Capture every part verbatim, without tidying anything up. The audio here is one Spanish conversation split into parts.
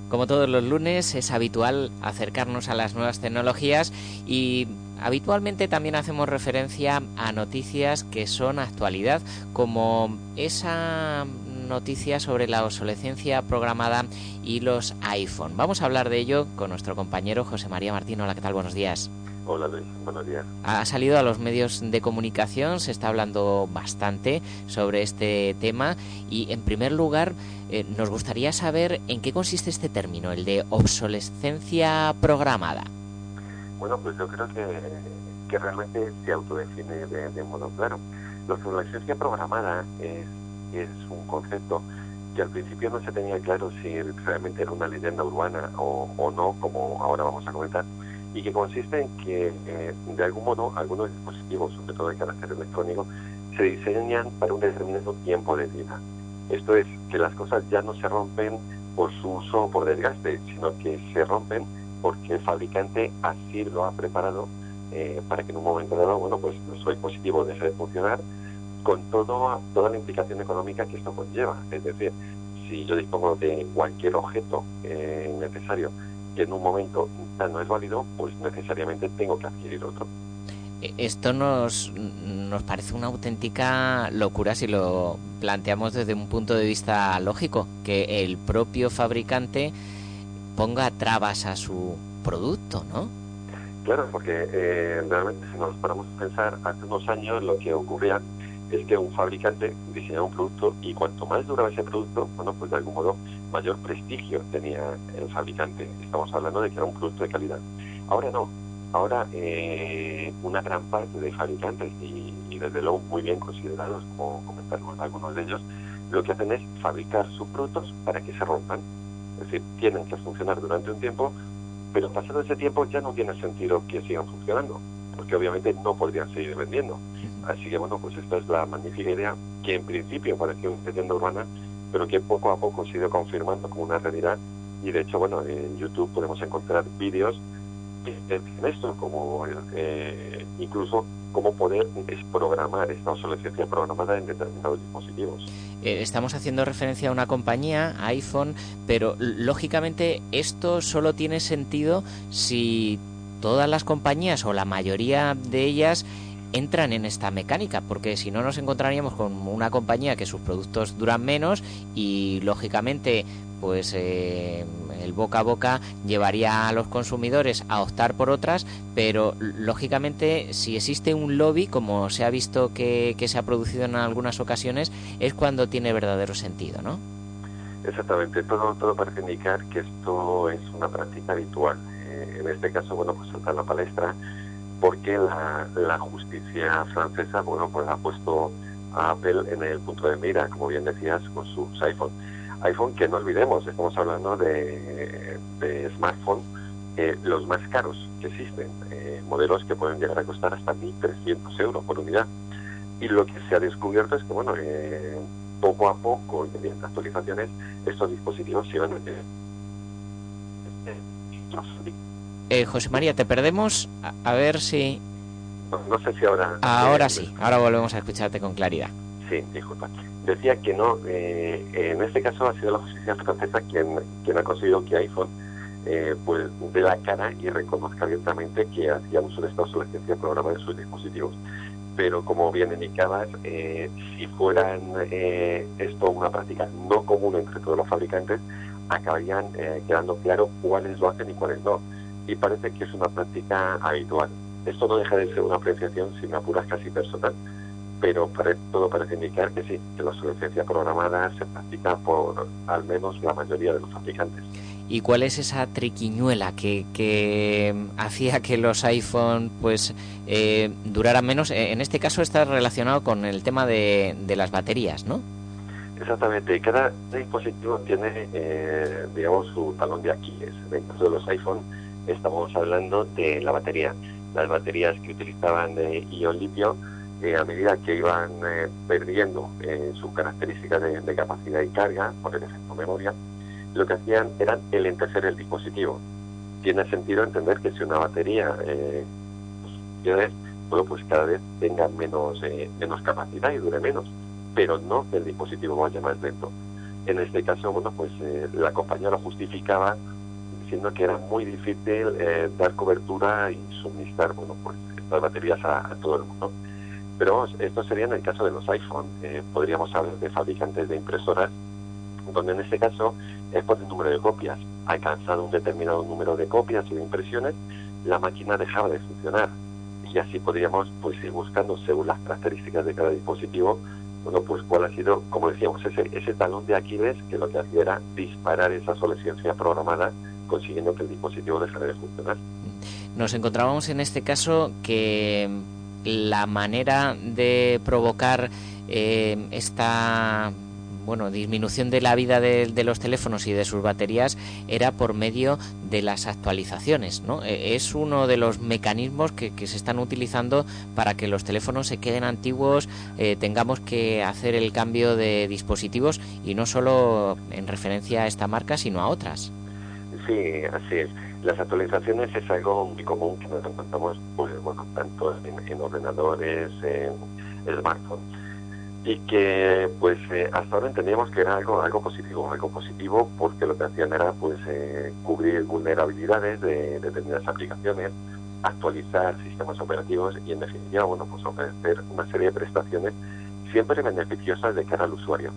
Como todos los lunes, es habitual acercarnos a las nuevas tecnologías y habitualmente también hacemos referencia a noticias que son actualidad, como esa noticia sobre la obsolescencia programada y los iPhone. Vamos a hablar de ello con nuestro compañero José María Martín. Hola, ¿qué tal? Buenos días. Hola Luis, buenos días. Ha salido a los medios de comunicación, se está hablando bastante sobre este tema y, en primer lugar, eh, nos gustaría saber en qué consiste este término, el de obsolescencia programada. Bueno, pues yo creo que, que realmente se autodefine de, de modo claro. La obsolescencia programada es, es un concepto que al principio no se tenía claro si realmente era una leyenda urbana o, o no, como ahora vamos a comentar, y que consiste en que, eh, de algún modo, algunos dispositivos, sobre todo de carácter electrónico, se diseñan para un determinado tiempo de vida. Esto es, que las cosas ya no se rompen por su uso o por desgaste, sino que se rompen porque el fabricante así lo ha preparado eh, para que en un momento dado, bueno, pues nuestro dispositivo deje de funcionar con todo, toda la implicación económica que esto conlleva. Es decir, si yo dispongo de cualquier objeto eh, necesario que en un momento no es válido, pues necesariamente tengo que adquirir otro. Esto nos, nos parece una auténtica locura si lo planteamos desde un punto de vista lógico, que el propio fabricante ponga trabas a su producto, ¿no? Claro, porque eh, realmente si nos paramos a pensar, hace unos años lo que ocurría es que un fabricante diseñaba un producto y cuanto más duraba ese producto, bueno, pues de algún modo mayor prestigio tenía el fabricante. Estamos hablando de que era un producto de calidad. Ahora no. Ahora eh, una gran parte de fabricantes, y, y desde luego muy bien considerados, como comentaron algunos de ellos, lo que hacen es fabricar sus productos para que se rompan. Es decir, tienen que funcionar durante un tiempo, pero pasado ese tiempo ya no tiene sentido que sigan funcionando, porque obviamente no podrían seguir vendiendo. Así que bueno, pues esta es la magnífica idea que en principio parecía una leyenda urbana, pero que poco a poco se ha ido confirmando como una realidad. Y de hecho, bueno, en YouTube podemos encontrar vídeos en esto, como eh, incluso cómo poder desprogramar esta obsolescencia programada en determinados dispositivos. Eh, estamos haciendo referencia a una compañía, iPhone, pero lógicamente esto solo tiene sentido si todas las compañías o la mayoría de ellas entran en esta mecánica, porque si no nos encontraríamos con una compañía que sus productos duran menos y lógicamente pues eh, el boca a boca llevaría a los consumidores a optar por otras, pero lógicamente si existe un lobby, como se ha visto que, que se ha producido en algunas ocasiones, es cuando tiene verdadero sentido, ¿no? Exactamente, todo, todo parece indicar que esto es una práctica habitual. Eh, en este caso, bueno, pues salta a la palestra porque la, la justicia francesa, bueno, pues ha puesto a Apple en el punto de mira, como bien decías, con sus iPhone. iPhone que no olvidemos, estamos hablando de, de smartphones, eh, los más caros que existen, eh, modelos que pueden llegar a costar hasta mil trescientos euros por unidad. Y lo que se ha descubierto es que, bueno, eh, poco a poco, y mediante actualizaciones, estos dispositivos se van a tener. Eh, José María, te perdemos, a, a ver si... No, no sé si ahora... Ahora eh, sí, ahora volvemos a escucharte con claridad. Sí, disculpa. Decía que no, eh, en este caso ha sido la justicia francesa quien, quien ha conseguido que iPhone eh, pues dé la cara y reconozca abiertamente que hacía uso de esta obsolescencia programada en sus dispositivos. Pero como bien indicabas, eh, si fueran eh, esto una práctica no común entre todos los fabricantes, acabarían eh, quedando claro cuáles lo hacen y cuáles no. Y parece que es una práctica habitual. Esto no deja de ser una apreciación, si me apuras, casi personal, pero para, todo parece indicar que sí, que la obsolescencia programada se practica por al menos la mayoría de los fabricantes. ¿Y cuál es esa triquiñuela que, que hacía que los iPhone pues eh, duraran menos? En este caso está relacionado con el tema de, de las baterías, ¿no? Exactamente. Cada dispositivo tiene, eh, digamos, su talón de Aquiles. En el caso de los iPhone estamos hablando de la batería. Las baterías que utilizaban de ion litio, eh, a medida que iban eh, perdiendo eh, sus características de, de capacidad y carga por el efecto memoria, lo que hacían era enlentecer el dispositivo. Tiene sentido entender que si una batería eh, pues, bueno, pues cada vez tenga menos, eh, menos capacidad y dure menos, pero no que el dispositivo vaya más lento. En este caso, bueno, pues eh, la compañía lo justificaba diciendo que era muy difícil eh, dar cobertura y suministrar, bueno, pues estas baterías a, a todo el mundo. Pero vamos, esto sería en el caso de los iPhone. Eh, podríamos hablar de fabricantes de impresoras, donde en este caso es por el número de copias. Ha alcanzado un determinado número de copias y de impresiones, la máquina dejaba de funcionar. Y así podríamos pues ir buscando, según las características de cada dispositivo, bueno, pues cuál ha sido, como decíamos, ese, ese talón de Aquiles que lo que hacía era disparar esa obsolescencia programada, consiguiendo que el dispositivo dejara de funcionar. Nos encontrábamos en este caso que la manera de provocar eh, esta bueno disminución de la vida de, de los teléfonos y de sus baterías era por medio de las actualizaciones, ¿no? Es uno de los mecanismos que, que se están utilizando para que los teléfonos se queden antiguos, eh, tengamos que hacer el cambio de dispositivos, y no solo en referencia a esta marca, sino a otras. Sí, así es. Las actualizaciones es algo muy común que nos encontramos, pues, bueno, tanto en, en ordenadores, en smartphones, y que pues eh, hasta ahora entendíamos que era algo algo positivo, algo positivo porque lo que hacían era pues eh, cubrir vulnerabilidades de, de determinadas aplicaciones, actualizar sistemas operativos y en definitiva, bueno, pues ofrecer una serie de prestaciones siempre beneficiosas de cara al usuario.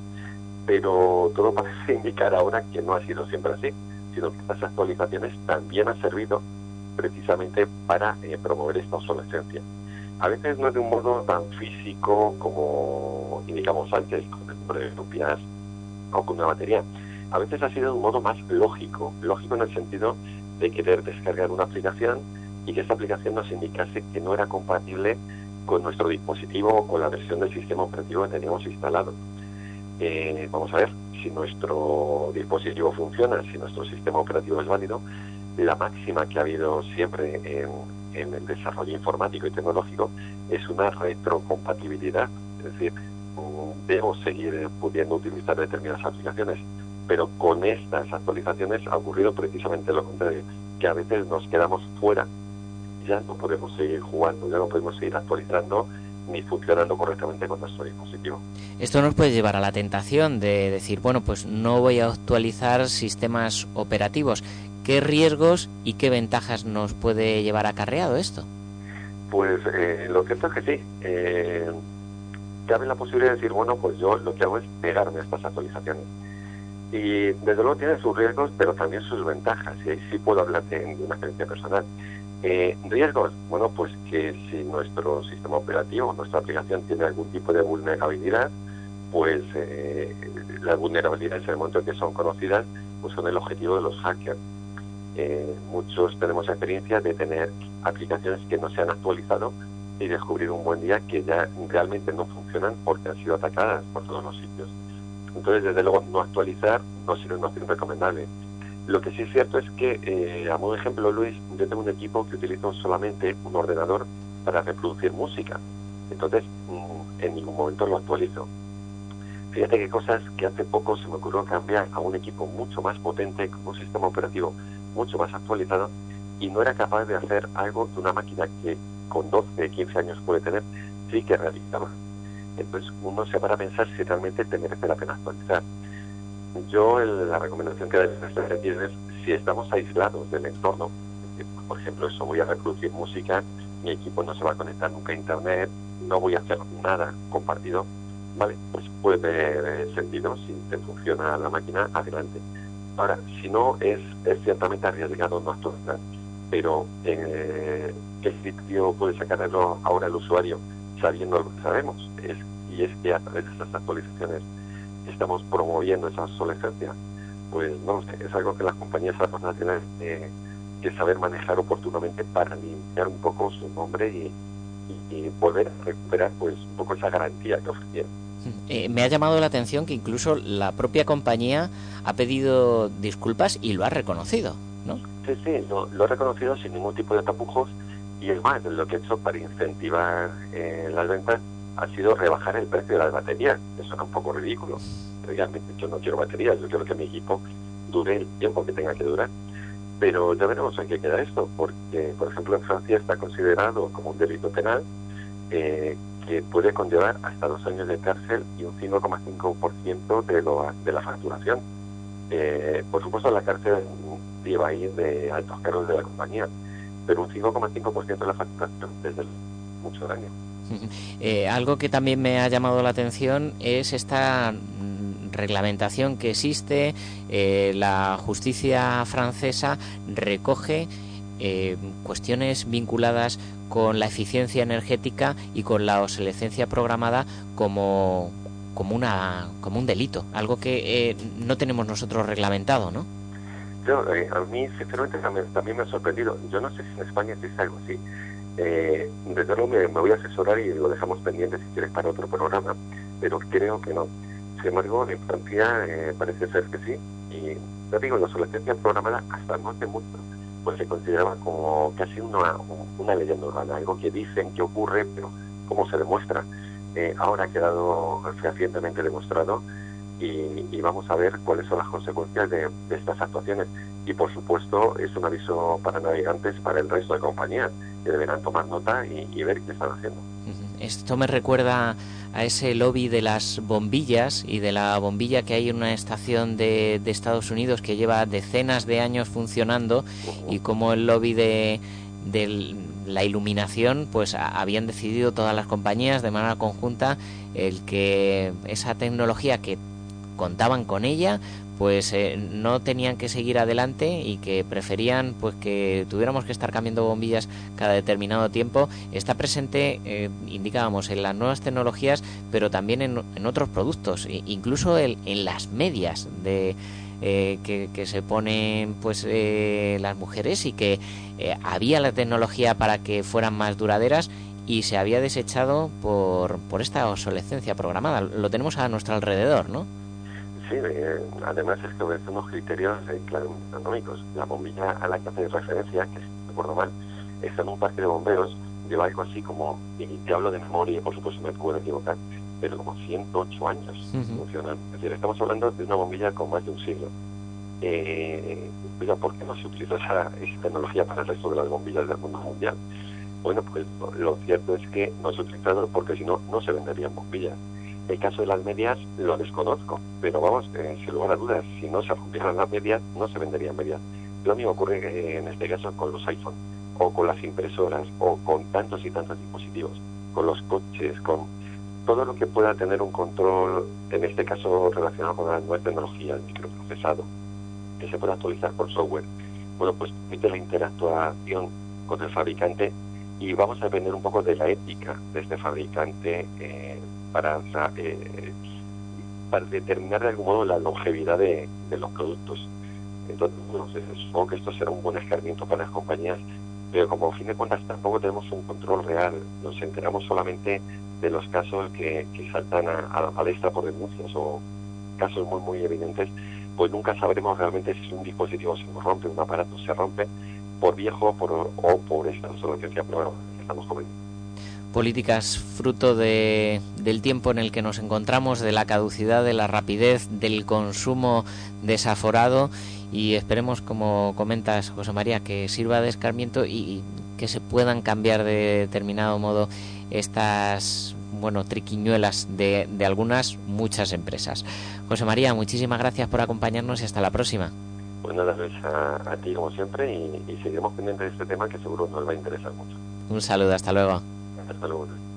Pero todo parece indicar ahora que no ha sido siempre así, sino que estas actualizaciones también han servido precisamente para eh, promover esta obsolescencia. A veces no es de un modo tan físico como indicamos antes, con el número de copias o con una batería. A veces ha sido de un modo más lógico, lógico en el sentido de querer descargar una aplicación y que esta aplicación nos indicase que no era compatible con nuestro dispositivo o con la versión del sistema operativo que teníamos instalado. Eh, vamos a ver, si nuestro dispositivo funciona, si nuestro sistema operativo es válido, la máxima que ha habido siempre en, en el desarrollo informático y tecnológico es una retrocompatibilidad, es decir, debo seguir pudiendo utilizar determinadas aplicaciones, pero con estas actualizaciones ha ocurrido precisamente lo contrario, que a veces nos quedamos fuera, ya no podemos seguir jugando, ya no podemos seguir actualizando ni funcionando correctamente con nuestro dispositivo. Esto nos puede llevar a la tentación de decir, bueno, pues no voy a actualizar sistemas operativos. ¿Qué riesgos y qué ventajas nos puede llevar acarreado esto? Pues eh, lo cierto es que sí. Eh, cabe la posibilidad de decir, bueno, pues yo lo que hago es pegarme a estas actualizaciones. Y desde luego tiene sus riesgos, pero también sus ventajas. Y ahí sí puedo hablar de, de una experiencia personal. Eh, riesgos, bueno, pues que si nuestro sistema operativo, nuestra aplicación tiene algún tipo de vulnerabilidad, pues eh, las vulnerabilidades en el momento en que son conocidas, pues son el objetivo de los hackers. Eh, muchos tenemos experiencia de tener aplicaciones que no se han actualizado y descubrir un buen día que ya realmente no funcionan porque han sido atacadas por todos los sitios. Entonces, desde luego, no actualizar no sería una opción recomendable. Lo que sí es cierto es que, eh, a modo de ejemplo, Luis, yo tengo un equipo que utilizo solamente un ordenador para reproducir música. Entonces, mmm, en ningún momento lo actualizo. Fíjate qué cosas que hace poco se me ocurrió cambiar a un equipo mucho más potente, con un sistema operativo mucho más actualizado, y no era capaz de hacer algo que una máquina que con doce, quince años puede tener, sí que realizaba. Entonces, uno se para a pensar si realmente te merece la pena actualizar. Yo el, la recomendación que doy en este sentido es, si estamos aislados del entorno, por ejemplo, eso, voy a reproducir música, mi equipo no se va a conectar nunca a internet, no voy a hacer nada compartido, vale, pues puede tener sentido, si te funciona la máquina, adelante. Ahora, si no, es, es ciertamente arriesgado no actualizar, pero eh, ¿qué sitio puede sacarlo ahora el usuario sabiendo lo que sabemos? Es, y es que a través de estas actualizaciones estamos promoviendo esa obsolescencia. Pues no sé, es algo que las compañías van tienen eh, que saber manejar oportunamente para limpiar un poco su nombre y, y, y volver a recuperar pues un poco esa garantía que ofrecieron. Eh, me ha llamado la atención que incluso la propia compañía ha pedido disculpas y lo ha reconocido, ¿no? Sí, sí, lo, lo ha reconocido sin ningún tipo de tapujos, y es más, lo que he hecho para incentivar eh, las ventas ha sido rebajar el precio de las baterías. Eso era un poco ridículo. Realmente yo no quiero baterías, yo quiero que mi equipo dure el tiempo que tenga que durar. Pero ya veremos en qué queda esto, porque, por ejemplo, en Francia está considerado como un delito penal eh, que puede conllevar hasta dos años de cárcel y un cinco coma cinco por ciento de, lo, de la facturación. Eh, por supuesto, la cárcel lleva ahí de altos cargos de la compañía, pero un cinco coma cinco por ciento de la facturación desde mucho daño. Eh, algo que también me ha llamado la atención es esta reglamentación que existe. Eh, la justicia francesa recoge eh, cuestiones vinculadas con la eficiencia energética y con la obsolescencia programada como, como, una, como un delito, algo que eh, no tenemos nosotros reglamentado, ¿no? Yo, eh, a mí, sinceramente, también, también me ha sorprendido. Yo no sé si en España existe algo así. Eh, desde luego me, me voy a asesorar y lo dejamos pendiente si quieres para otro programa, pero creo que no. Sin embargo, en Francia eh, parece ser que sí. Y ya digo, la obsolescencia programada hasta no hace mucho pues se consideraba como casi una, una leyenda urbana, algo que dicen que ocurre, pero ¿cómo se demuestra? Eh, ahora ha quedado fehacientemente demostrado y, y vamos a ver cuáles son las consecuencias de, de estas actuaciones. Y por supuesto es un aviso para navegantes, para el resto de compañías, que deberán tomar nota y, y ver qué están haciendo. Esto me recuerda a ese lobby de las bombillas y de la bombilla que hay en una estación de, de Estados Unidos que lleva decenas de años funcionando, uh-huh. y como el lobby de, de la iluminación, pues a, habían decidido todas las compañías de manera conjunta el que esa tecnología que contaban con ella pues eh, no tenían que seguir adelante y que preferían pues que tuviéramos que estar cambiando bombillas cada determinado tiempo. Está presente, eh, indicábamos, en las nuevas tecnologías, pero también en, en otros productos, incluso en, en las medias de eh, que, que se ponen pues eh, las mujeres, y que eh, había la tecnología para que fueran más duraderas y se había desechado por, por esta obsolescencia programada. Lo tenemos a nuestro alrededor, ¿no? Sí, eh, además es que obedece unos criterios eh, claramente económicos. La bombilla a la que hace referencia, que si no recuerdo mal, está en un parque de bomberos, lleva algo así como, y te hablo de memoria, por supuesto me puedo equivocar, pero como ciento ocho años uh-huh. funcionando. Es decir, estamos hablando de una bombilla con más de un siglo. Eh, oiga, ¿por qué no se utiliza esa, esa tecnología para el resto de las bombillas del mundo mundial? Bueno, pues lo, lo cierto es que no se ha utilizado porque si no, no se venderían bombillas. El caso de las medias lo desconozco, pero vamos, eh, sin lugar a dudas, si no se rompieran las medias, no se venderían medias. Lo mismo ocurre eh, en este caso con los iPhone, o con las impresoras, o con tantos y tantos dispositivos, con los coches, con todo lo que pueda tener un control, en este caso relacionado con la nueva tecnología, el microprocesado, que se pueda actualizar por software. Bueno, pues permite la interactuación con el fabricante y vamos a depender un poco de la ética de este fabricante eh, para, eh, para determinar de algún modo la longevidad de, de los productos. Entonces, bueno, supongo que esto será un buen escarmiento para las compañías, pero como a fin de cuentas tampoco tenemos un control real, nos enteramos solamente de los casos que, que saltan a, a la palestra por denuncias o casos muy muy evidentes, pues nunca sabremos realmente si un dispositivo se rompe, un aparato se rompe por viejo por, o por esta obsolescencia programada que estamos comentando. Políticas fruto de, del tiempo en el que nos encontramos, de la caducidad, de la rapidez, del consumo desaforado, y esperemos, como comentas, José María, que sirva de escarmiento y, y que se puedan cambiar de determinado modo estas, bueno, triquiñuelas de, de algunas, muchas empresas. José María, muchísimas gracias por acompañarnos y hasta la próxima. Pues nada, Luis, a, a ti como siempre, y, y seguiremos pendientes de este tema que seguro nos va a interesar mucho. Un saludo, hasta luego. Hasta luego.